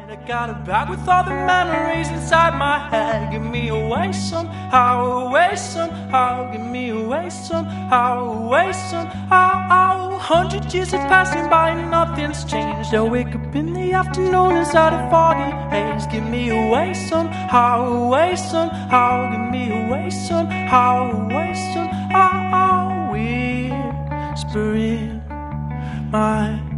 I got a bag with all the memories inside my head. Get me away somehow, away somehow. Get me away somehow, away somehow. 100 years are passing by and nothing's changed. I wake up in the afternoon inside a foggy haze. Get me away somehow, away somehow. Get me away somehow, away somehow. Whispering my